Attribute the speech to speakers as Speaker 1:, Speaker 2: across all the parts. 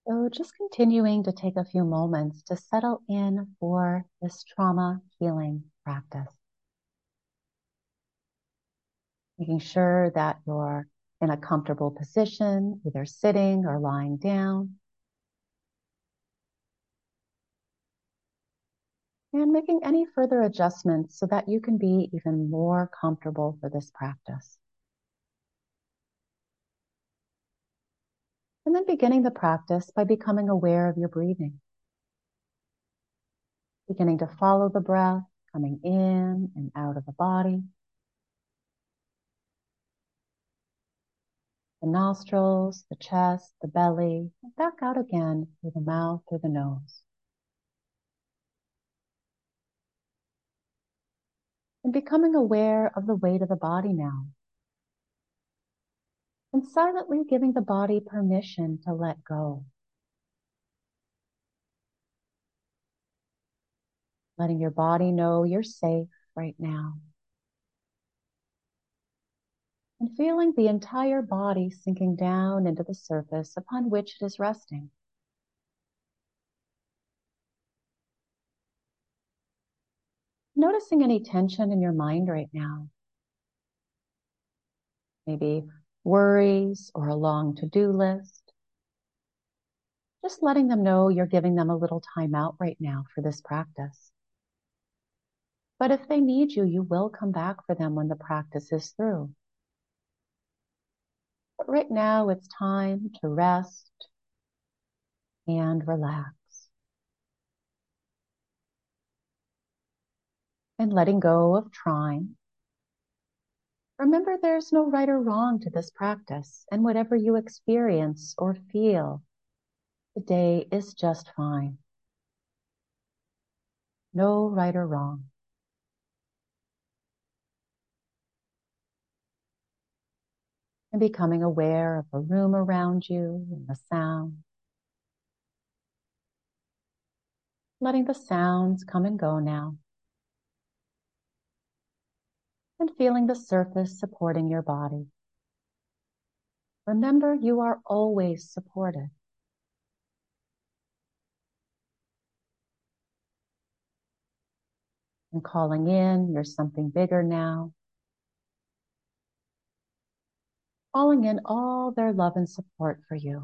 Speaker 1: So just continuing to take a few moments to settle in for this trauma healing practice. Making sure that you're in a comfortable position, either sitting or lying down. And making any further adjustments so that you can be even more comfortable for this practice. And then beginning the practice by becoming aware of your breathing. Beginning to follow the breath, coming in and out of the body. The nostrils, the chest, the belly, and back out again through the mouth, through the nose. And becoming aware of the weight of the body now. And silently giving the body permission to let go. Letting your body know you're safe right now. And feeling the entire body sinking down into the surface upon which it is resting. Noticing any tension in your mind right now. Maybe worries or a long to-do list. Just letting them know you're giving them a little time out right now for this practice. But if they need you, you will come back for them when the practice is through. But right now, it's time to rest and relax. And letting go of trying. Remember, there's no right or wrong to this practice, and whatever you experience or feel today is just fine. No right or wrong. And becoming aware of the room around you and the sound. Letting the sounds come and go now. And feeling the surface supporting your body. Remember, you are always supported. And calling in, you're something bigger now. Calling in all their love and support for you.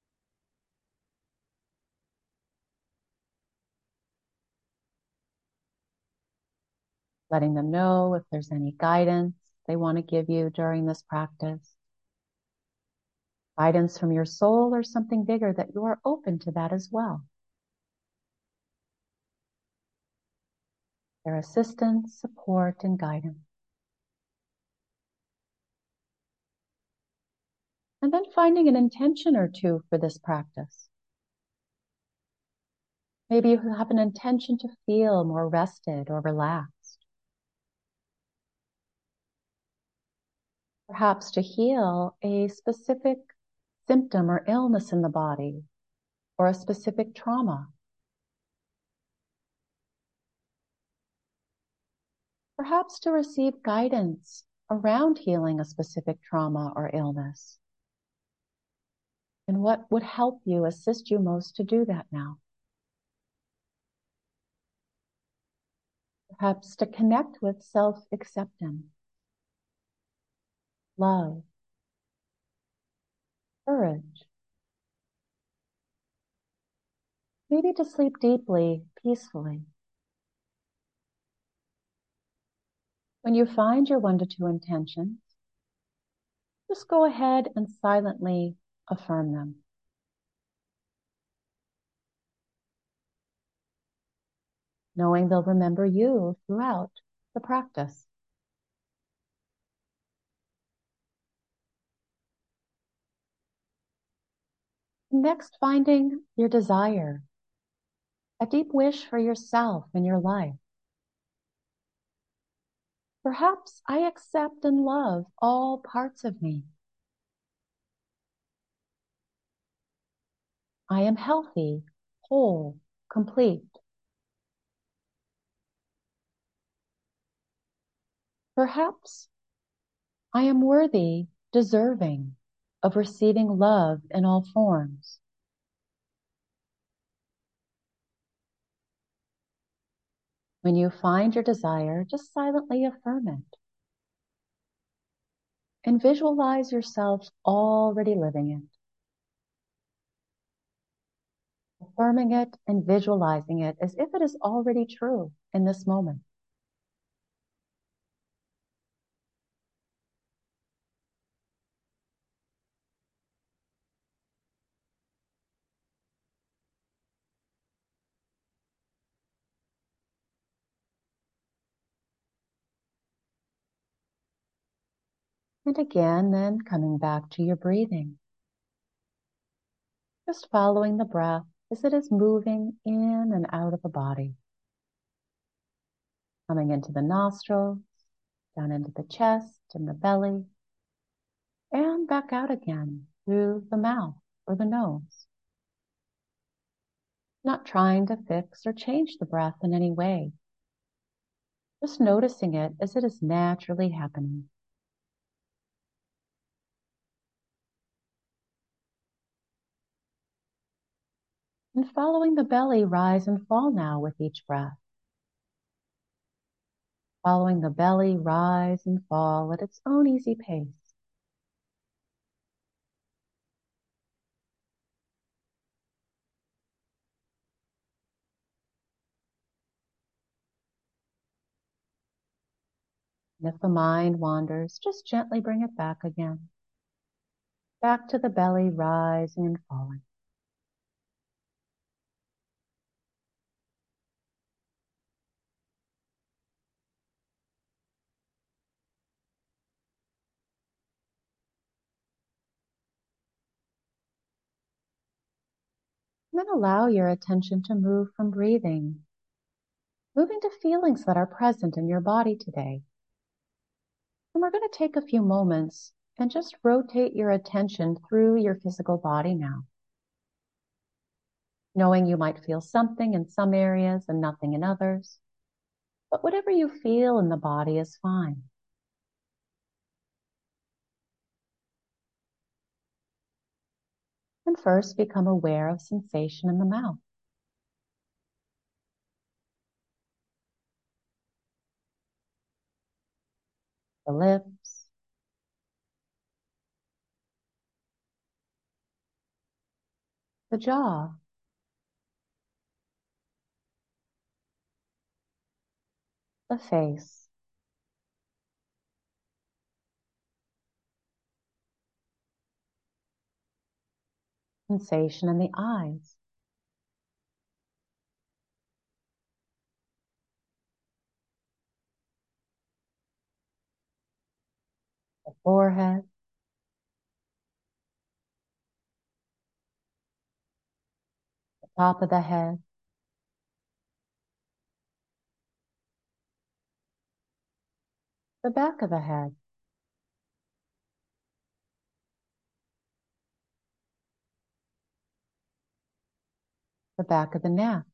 Speaker 1: Letting them know if there's any guidance they want to give you during this practice. Guidance from your soul or something bigger, that you are open to that as well. Their assistance, support, and guidance. And then finding an intention or two for this practice. Maybe you have an intention to feel more rested or relaxed. Perhaps to heal a specific symptom or illness in the body, or a specific trauma. Perhaps to receive guidance around healing a specific trauma or illness. And what would help you, assist you most to do that now? Perhaps to connect with self-acceptance, love, courage. Maybe to sleep deeply, peacefully. When you find your 1 to 2 intentions, just go ahead and silently affirm them. Knowing they'll remember you throughout the practice. Next, finding your desire, a deep wish for yourself and your life. Perhaps I accept and love all parts of me. I am healthy, whole, complete. Perhaps I am worthy, deserving of receiving love in all forms. When you find your desire, just silently affirm it and visualize yourself already living it, affirming it and visualizing it as if it is already true in this moment. And again, then coming back to your breathing, just following the breath as it is moving in and out of the body, coming into the nostrils, down into the chest and the belly, and back out again through the mouth or the nose. Not trying to fix or change the breath in any way, just noticing it as it is naturally happening. And following the belly rise and fall now with each breath. Following the belly rise and fall at its own easy pace. And if the mind wanders, just gently bring it back again. Back to the belly rising and falling. And then allow your attention to move from breathing, moving to feelings that are present in your body today. And we're going to take a few moments and just rotate your attention through your physical body now. Knowing you might feel something in some areas and nothing in others, but whatever you feel in the body is fine. And first become aware of sensation in the mouth, the lips, the jaw, the face, sensation in the eyes, the forehead, the top of the head, the back of the head, the back of the neck,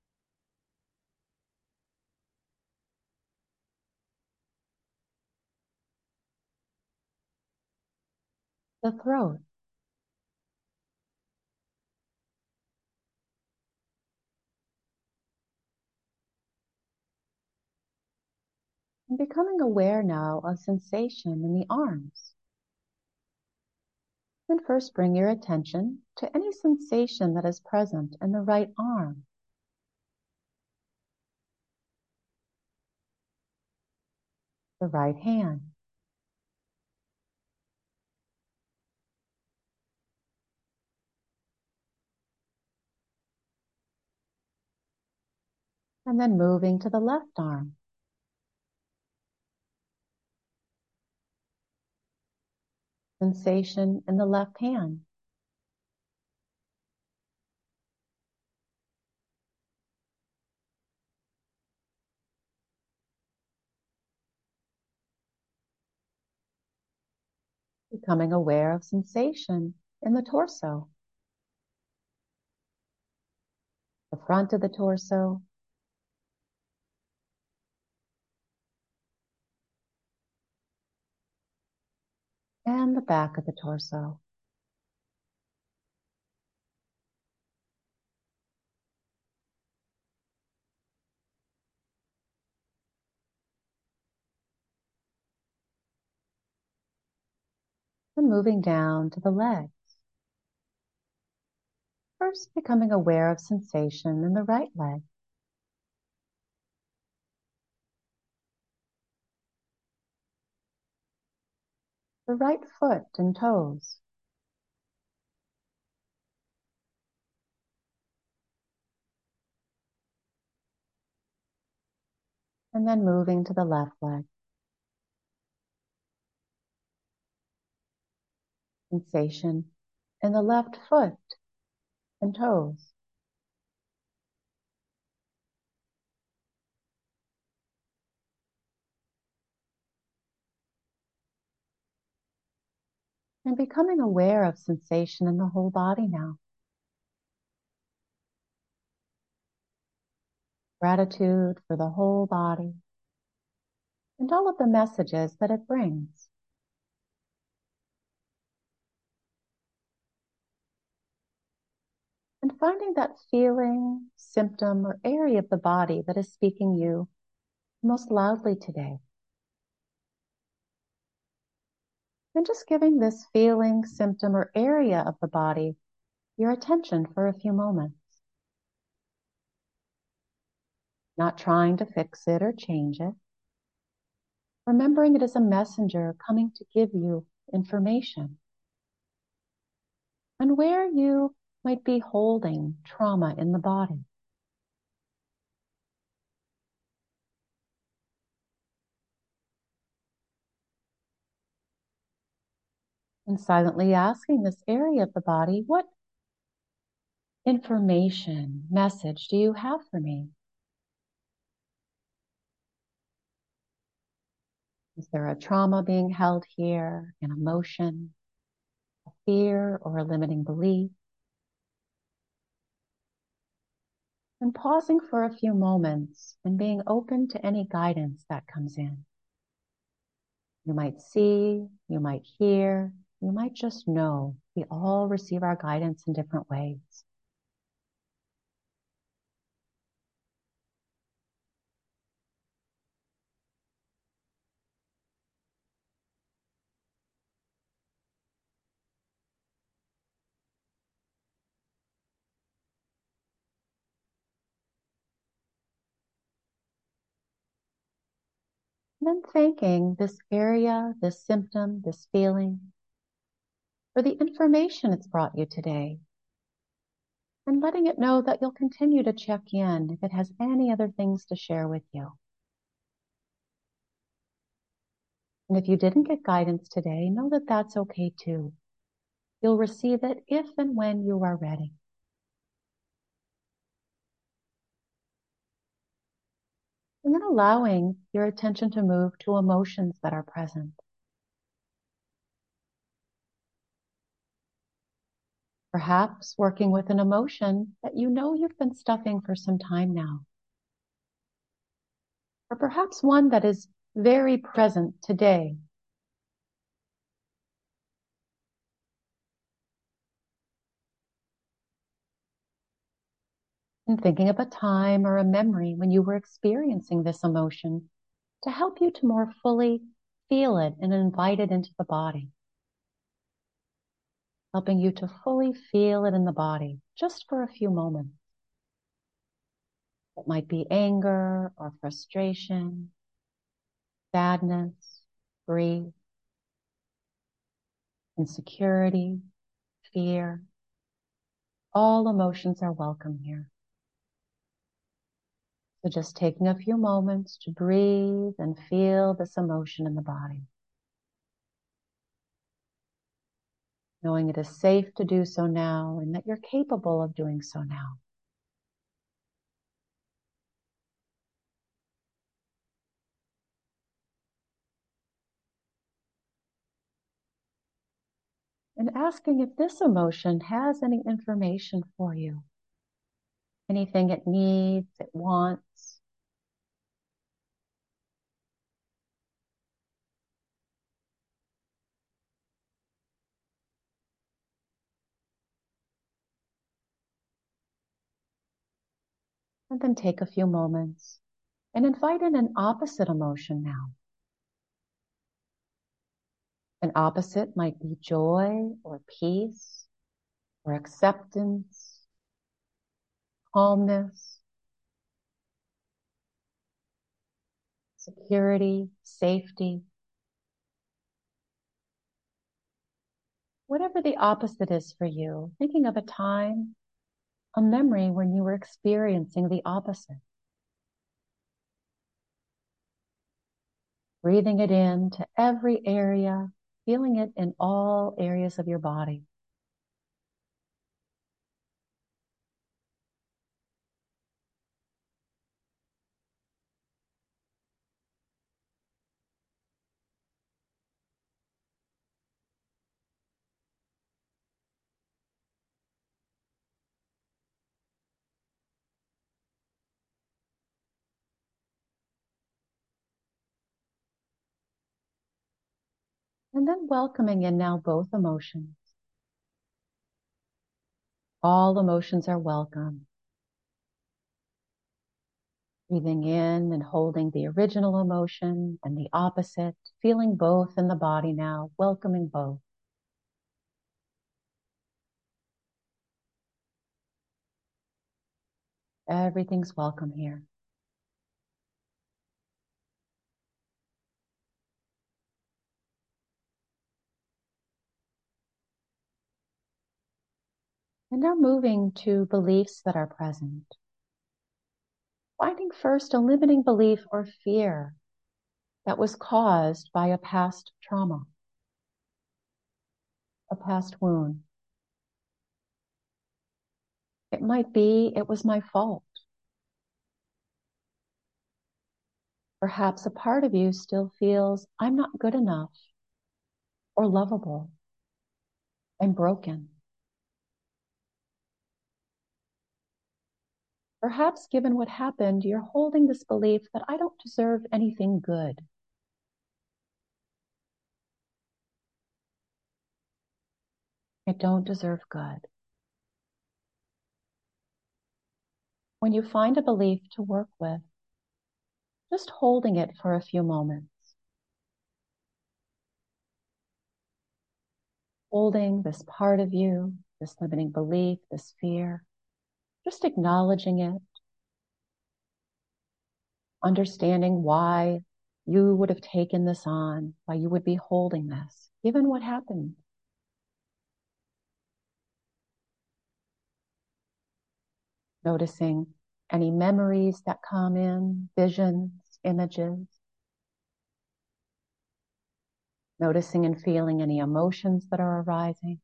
Speaker 1: the throat, and becoming aware now of sensation in the arms. And first bring your attention to any sensation that is present in the right arm, the right hand, and then moving to the left arm, sensation in the left hand, becoming aware of sensation in the torso, the front of the torso, and the back of the torso. and moving down to the legs. First, becoming aware of sensation in the right leg, the right foot and toes, and then moving to the left leg. Sensation in the left foot and toes. And becoming aware of sensation in the whole body now. Gratitude for the whole body and all of the messages that it brings. And finding that feeling, symptom, or area of the body that is speaking you most loudly today. And just giving this feeling, symptom, or area of the body your attention for a few moments. Not trying to fix it or change it. Remembering it is a messenger coming to give you information. And where you might be holding trauma in the body. And silently asking this area of the body, what information, message do you have for me? Is there a trauma being held here, an emotion, a fear, or a limiting belief? And pausing for a few moments and being open to any guidance that comes in. You might see, you might hear, you might just know. We all receive our guidance in different ways. And then thanking this area, this symptom, this feeling for the information it's brought you today. And letting it know that you'll continue to check in if it has any other things to share with you. And if you didn't get guidance today, know that that's okay too. You'll receive it if and when you are ready. And then allowing your attention to move to emotions that are present. Perhaps working with an emotion that you know you've been stuffing for some time now. Or perhaps one that is very present today. And thinking of a time or a memory when you were experiencing this emotion to help you to more fully feel it and invite it into the body. Helping you to fully feel it in the body just for a few moments. It might be anger or frustration, sadness, grief, insecurity, fear. All emotions are welcome here. So just taking a few moments to breathe and feel this emotion in the body. Knowing it is safe to do so now and that you're capable of doing so now. And asking if this emotion has any information for you. Anything it needs, it wants. And then take a few moments and invite in an opposite emotion now. An opposite might be joy or peace or acceptance, calmness, security, safety. Whatever the opposite is for you, thinking of a time, a memory when you were experiencing the opposite. Breathing it in to every area, feeling it in all areas of your body. And then welcoming in now both emotions. All emotions are welcome. Breathing in and holding the original emotion and the opposite, feeling both in the body now, welcoming both. Everything's welcome here. And now moving to beliefs that are present. Finding first a limiting belief or fear that was caused by a past trauma, a past wound. It might be it was my fault. Perhaps a part of you still feels I'm not good enough or lovable. I'm broken. Perhaps given what happened, you're holding this belief that I don't deserve anything good. I don't deserve good. When you find a belief to work with, just holding it for a few moments. Holding this part of you, this limiting belief, this fear, just acknowledging it, understanding why you would have taken this on, why you would be holding this, given what happened. Noticing any memories that come in, visions, images. Noticing and feeling any emotions that are arising.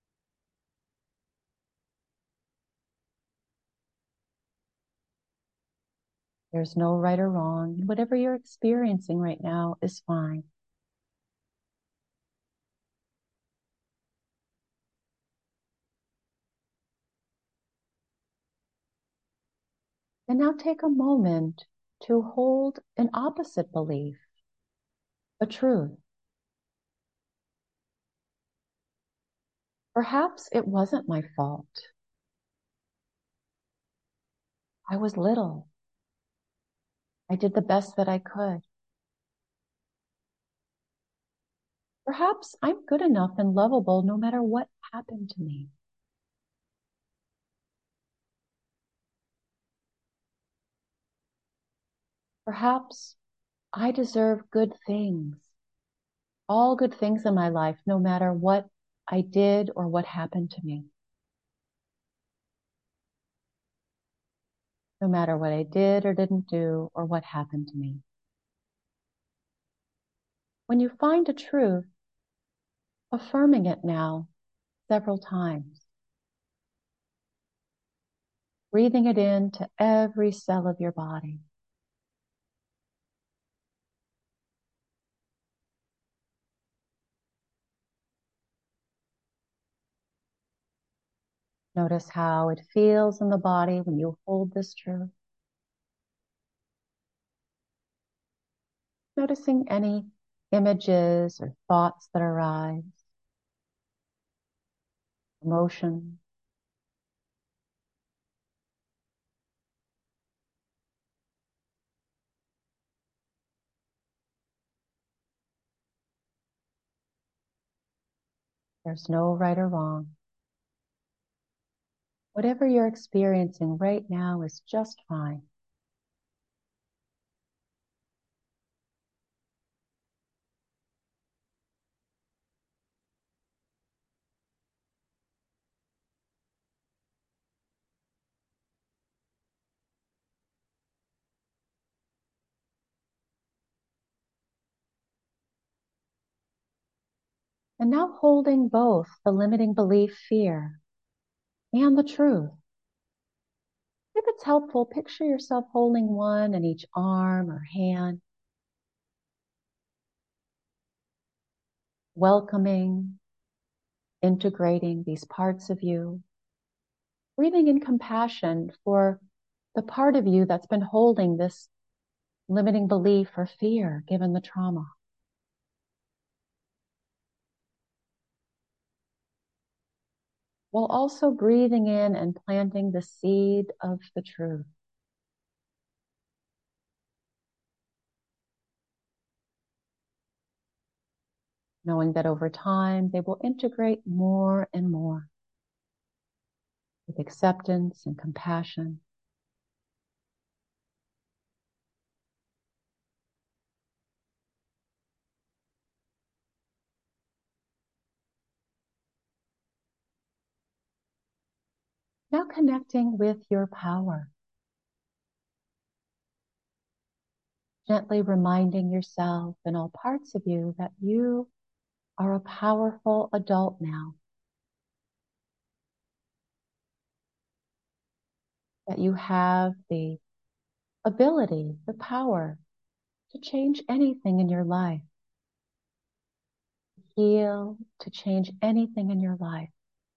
Speaker 1: There's no right or wrong. Whatever you're experiencing right now is fine. And now take a moment to hold an opposite belief, a truth. Perhaps it wasn't my fault. I was little. I did the best that I could. Perhaps I'm good enough and lovable no matter what happened to me. Perhaps I deserve good things, all good things in my life, no matter what I did or what happened to me. No matter what I did or didn't do or what happened to me. When you find a truth, affirming it now several times. Breathing it into every cell of your body. Notice how it feels in the body when you hold this truth. Noticing any images or thoughts that arise, emotion. There's no right or wrong. Whatever you're experiencing right now is just fine. And now holding both the limiting belief, fear, and the truth. If it's helpful, picture yourself holding one in each arm or hand, welcoming, integrating these parts of you, breathing in compassion for the part of you that's been holding this limiting belief or fear given the trauma. While also breathing in and planting the seed of the truth. Knowing that over time they will integrate more and more with acceptance and compassion. Now connecting with your power. Gently reminding yourself and all parts of you that you are a powerful adult now. That you have the ability, the power to change anything in your life. Heal, to change anything in your life.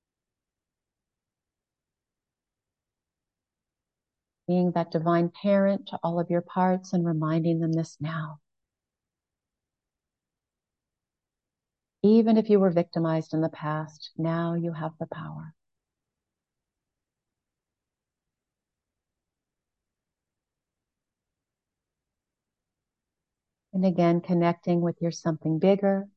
Speaker 1: Being that divine parent to all of your parts and reminding them this now. Even if you were victimized in the past, now you have the power. And again, connecting with your something bigger.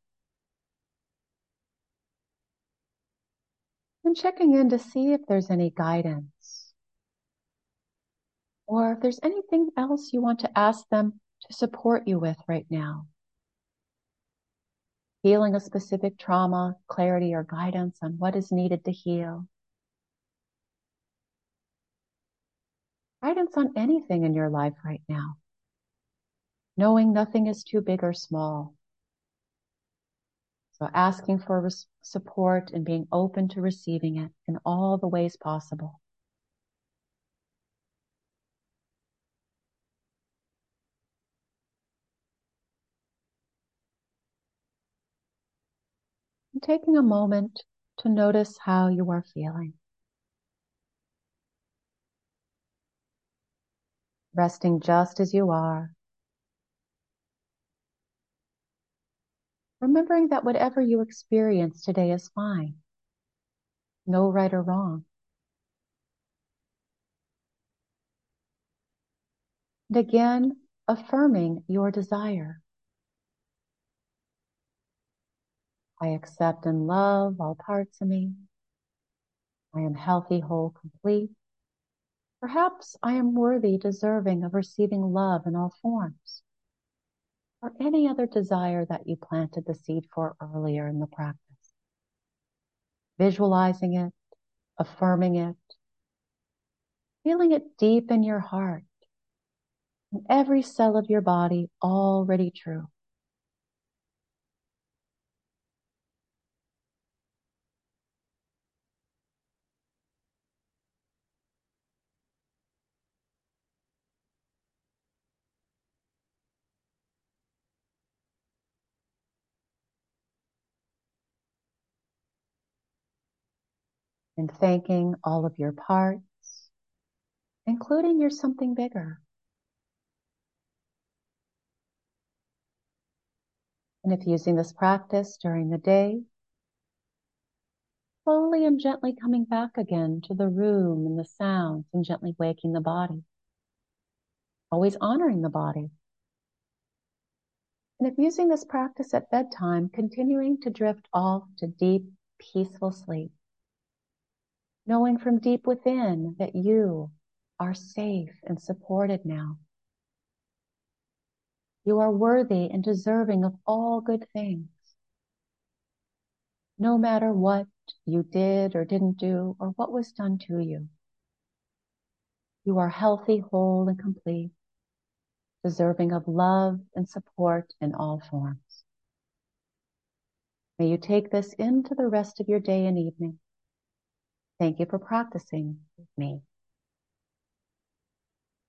Speaker 1: And checking in to see if there's any guidance. Or if there's anything else you want to ask them to support you with right now. Healing a specific trauma, clarity, or guidance on what is needed to heal. Guidance on anything in your life right now. Knowing nothing is too big or small. So asking for support and being open to receiving it in all the ways possible. And taking a moment to notice how you are feeling. Resting just as you are. Remembering that whatever you experience today is fine. No right or wrong. And again, affirming your desire. I accept and love all parts of me. I am healthy, whole, complete. Perhaps I am worthy, deserving of receiving love in all forms. Or any other desire that you planted the seed for earlier in the practice. Visualizing it, affirming it, feeling it deep in your heart, in every cell of your body, already true. And thanking all of your parts, including your something bigger. And if using this practice during the day, slowly and gently coming back again to the room and the sounds and gently waking the body. Always honoring the body. And if using this practice at bedtime, continuing to drift off to deep peaceful sleep, knowing from deep within that you are safe and supported now. You are worthy and deserving of all good things. No matter what you did or didn't do or what was done to you, you are healthy, whole, and complete, deserving of love and support in all forms. May you take this into the rest of your day and evening. Thank you for practicing with me.